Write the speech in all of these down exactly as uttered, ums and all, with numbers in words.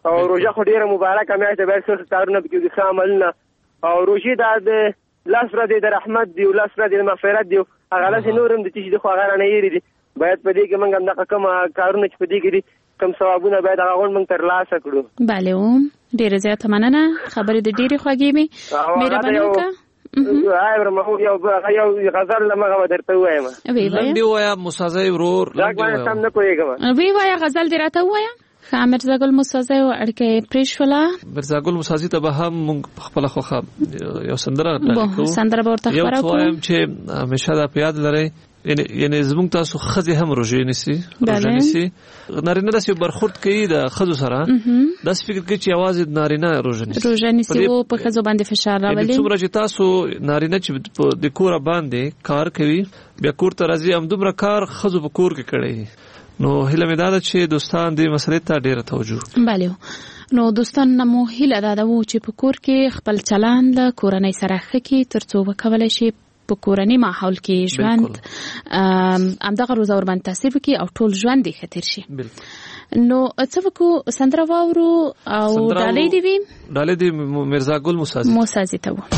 او روژه خو ډیره مبارکه میاشت ده، باید څه کارونه پکې وکړي، ښه عملونه. او روژې دا د لس ورځې د رحمت دي او لس ورځې د مغفرت دي، هغه لسې نور هم د چې دي خو هغه رانه هېرې دي. باید په دې کې موږ هم دغه کوم کارونه چې په دې کې دي کوم ثوابونه باید هغه غونډ موږ ترلاسه کړو. بله اوم ډېره زیاته مننه، خبرې د ډېرې خوږې وې. مهرباني وکړه. یو یو غزل لمغه درته وایم. لنډ دی وایا موسازی ورور. لږ باندې سم نه پوهېږم. وی وایا غزل دې راته ووایا. ښه مرزا ګل موسازی اړیکه یې پرېښوله. مرزا ګل موسازی ته به هم موږ خپله خوښه یو سندره ډالې سندره به ورته خپره کړو. یو څه وایم چې همیشه دا په یاد لرئ، یعنی زموږ تاسو ښځې هم روژې نیسي، روژه نیسي، نارینه داسې برخورد کوي د ښځو سره، داسې فکر کوي چې یوازې نارینه روژه نیسي روژه نیسي او په ښځو باندې فشار راولي. څومره چې تاسو نارینه چې د کوره باندې کار کوي بیا کور ته راځي، همدومره کار ښځو په کور کې کړی. نو هیله مې دا ده چې دوستان دې مسلې ته ډېره توجه. بله نو دوستان مو هیله دا ده چې په کور کې خپل چلند له کورنۍ سره ښه کړي تر څو وکولی شي په کورنۍ ماحول کې ژوند همدغه روزه ورباندې تاثیر وکړي او ټول ژوند یې ښه تېر شي. نو څه وکړو، سندره واورو او ډالۍ دې وي. ډالۍ دې مرزا ګل موسازي موسازي ته وو.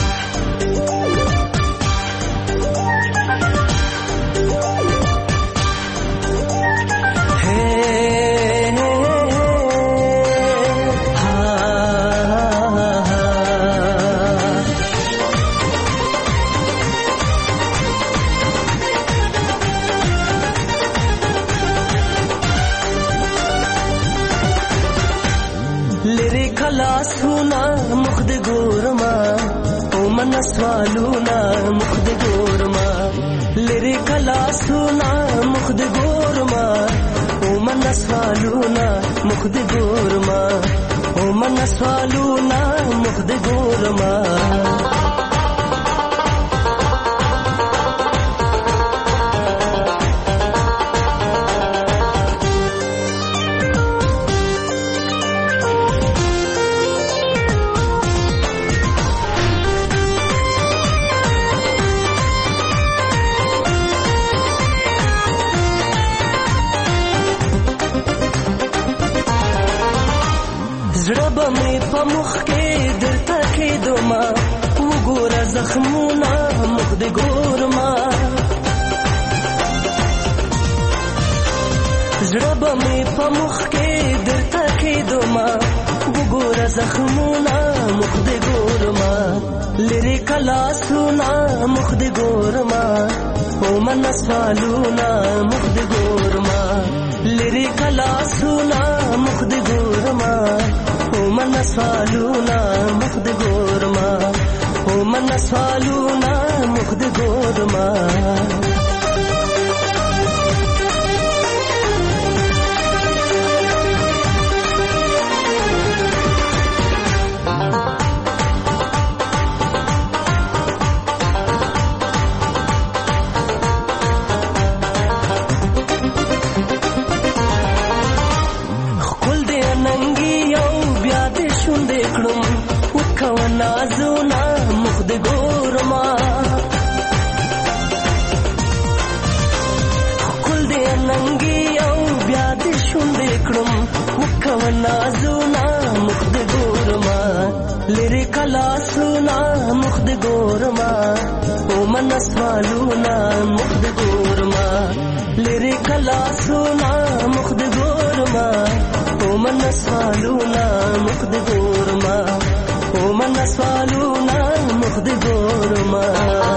سوالونا مخد ګورما لری کلا سونا مخد ګورما او من سوالونا مخد ګورما او من سوالونا مخد ګورما مخ کې درته کې دوما وګوره زخمونه مخ دې ګورما زړه به مې په مخ کې درته کې دوما وګوره زخمونه مخ دې ګورما لری کلا سونا مخ دې ګورما او من سوالونه مخ دې ګورما لری کلا سونا مخ دې ګورما من سوالونا مخد ګورما او من سوالونا مخد ګورما نازونا مخد ګورما کول دې ننګي او بیا دې شوندې کړم وکو نازونا مخد ګورما لری کلا سونا مخد ګورما او من سوالونا مخد ګورما لری کلا سونا مخد ګورما او من سوالونا مخد ګورما او من سوالونا مخد ګورما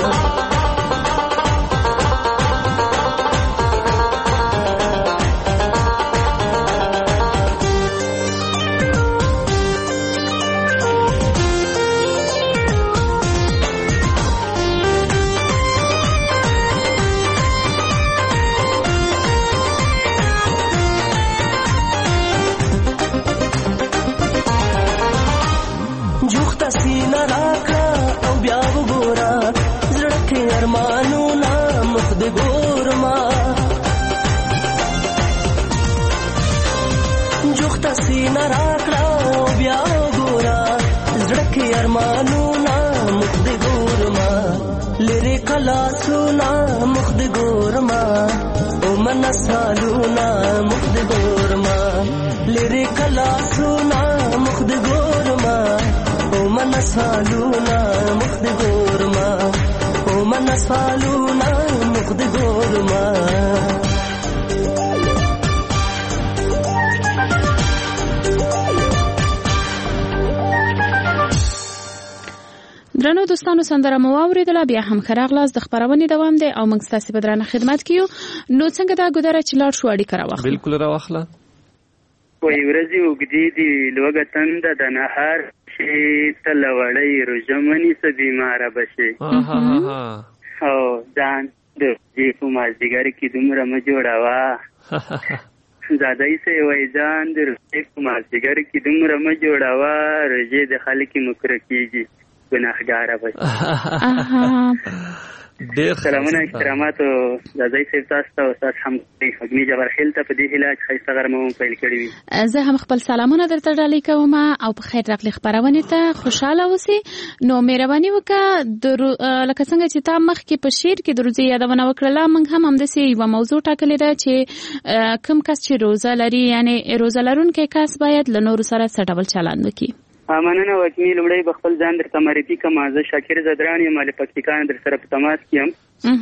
سینا راکا او بیا وګورا زړه کې ارمانونه مخد ګورما جوخته سینا راکا او بیا وګورا زړه کې ارمانونه مخد ګورما لری کلا سونا مخد ګورما او من سالونا مخد ګورما لری کلا سونا من سوالونه مخ د ګورما او من سوالونه مخ د ګورما درنو دوستانو سندره مو واوریدله بیا هم ښه راغلاست د خپرونې دوام دی او موږ ستاسې په درانه خدمت کې یو نو څنګه دا ګودره چې لاړ شو اړیکه راواخلو بالکل راواخله وایي ورځې اوږدې دي لوږه تنده د نهار شي ته له وړۍ روژه ونیسه بیماره به شي او ځان د روژې په مازدیګر کې دومره مه جوړوه زادی صاحب وایي ځان د روژې په مازدیګر کې دومره مه جوړوه روژې د خلک مکره کېږي ګناهګاره به شي ډېر سلامونه احترامات زادی صاحب تاسو ته او ستاسو همکاري حکمي جبرخیل ته په دې هیله چې ښایسته غرمه مو پیل کړې وي زه هم خپل سلامونه درته ډالۍ کوم او په خیر راغلې خپرونې ته خوشحاله اوسئ نو مهرباني وکړه لکه څنګه چې تا مخکې په شعر کې د روژې یادونه وکړله موږ هم همداسې یوه موضوع ټاکلې ده چې کوم کس چې روژه لري یعنې روژه لرونکی کس باید له نورو سره څه ډول چلند وکړي مننه وکیل لومړی به خپل ځان درته معرفي کړم زه شاکر زدران یم له پکتیکا در سره په تماس کې یم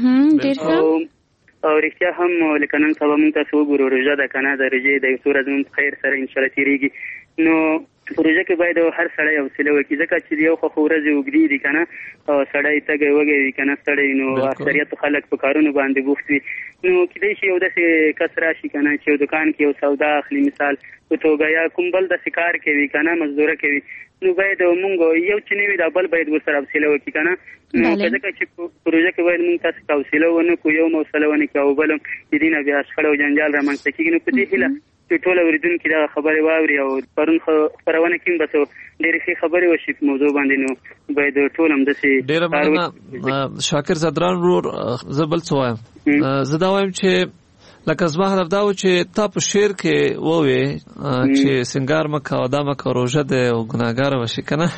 او رښتیا هم لکه نن سبا موږ تاسو وګورو روژه ده که نه د روژې د یو څو ورځې په خیر سره انشاءالله تېرېږي نو په روژه کې باید هر سړی حوصله وکړي ځکه چې د یو خو ورځې اوږدې دي که نه او سړی تږی وږی وي که نه ستړی نو اکثریت خلک په کارونو باندې بوخت وي نو کیدای شي یو داسې کس راشي که نه چې یو دکان کې یو سودا اخلي مثال په توګه یا کوم بل داسې کار کوي که نه مزدوره کوي نو باید موږ یو چې نه وي دا بل باید ورسره حوصله وکړي که نه نو ځکه چې په روژه کې باید موږ تاسو ته حوصله ونه کړو یو حوصله ونه کړو او بل هم د دې نه بیا شخړه او جنجال رامنځته کېږي نو په دې هیله چې ټول اورېدونکي دغه خبرې واوري او پرون خپرونه کې هم بس ډېرې ښې خبرې وشي په موضوع باندې نو باید ټول همداسې ډېره مننه شاکر زدران ورور زه بل څه وایم زه دا وایم چې لکه زما هدف دا و چې تا په شعر کې ووې چې سنگار مه کوه دا مه کوه روژه دی او ګناهګاره به شي که نه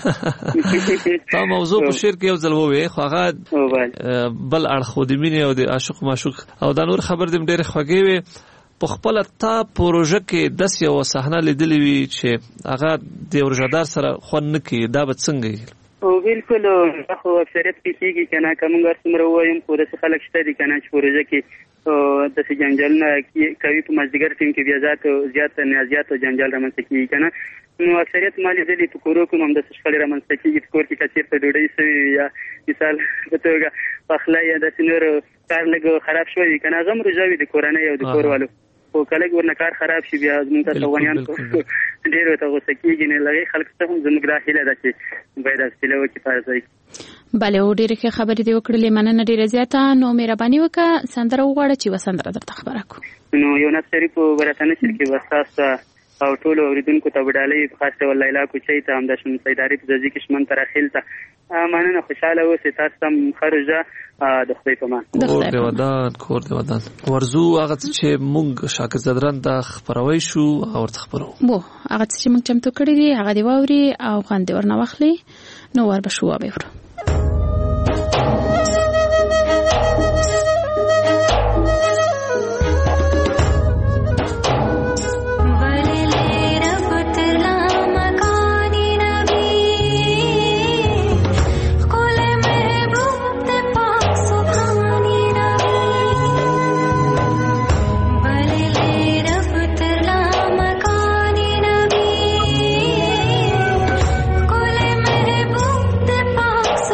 تا موضوع په شعر کې یو ځل ووې خو هغه بل اړخ و د مینې او د عاشق معشوق او دا نور خبرې دې هم ډېرې خوږې وې په خپله تا په روژه کې داسې یوه صحنه لیدلې وي چې هغه د یو روژهدار سره خوند نه کوي دا به څنګه وي او بالکل خو اکثریت کې کېږي که نه که موږ هر څومره ووایم خو داسې خلک شته دي که نه چې په روژه کې داسې جنجالونه کوي په مازدیګر ټیم کې بیا زیات نیازیات او جنجال رامنځته کېږي که نه نو اکثریت ما لیدلي په کورو کې هم همداسې شخړې رامنځته کېږي په کور کې که چېرته ډوډۍ سوې وي یا مثال په توګه پخلی یا داسې نور کار لږ خراب شوی وي که نه هغه هم روژه وي د کورنۍ او د کور والو خو که لږ ورنه کار خراب شي بیا زموږ تاسو افغانیان ډېر ورته غوسه کېږي نو له هغې خلکو څخه هم زموږ دا هیله ده چې باید حوصله وکړي په هر ځای کې بله او ډېرې ښې خبرې دې وکړلې مننه ډېره زیاته نو مهرباني وکړه سندره وغواړه چې یوه سندره درته خبره کړو نو یو نعت شریف برته نشر کې به ستاسو ته او ټولو اورېدونکو ته به ډالۍ په خاص ډول لیلا کوچۍ ته همداشان سیداري په ځاځي کې شمن تراخیل ته مننه خوشحاله اوسئ تاسو ته هم ښه روژه د خدای په امان کور دې ودان کور دې ودان ورځو هغه څه چې موږ شاکر زدران ته خپروی شو او ورته خپرو بو هغه څه چې موږ چمتو کړي دي هغه دې واوري او خوند دې ورنه واخلي نو ور به شو وبورو Pax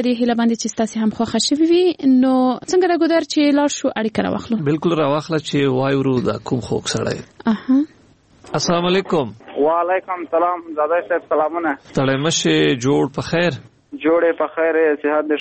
په دې هیله باندې چې تاسو هم خوښ شوي وي. نو څنګه راګودر چې لاړ شو اړیکه راوخلو؟ بالکل راوخله چې وایورو دا کوم خوک سړی. اها السلام علیکم. وعلیکم السلام. زاده صاحب سلامونه. تړې مشه جوړ په خیر. جوړې په خیر، صحت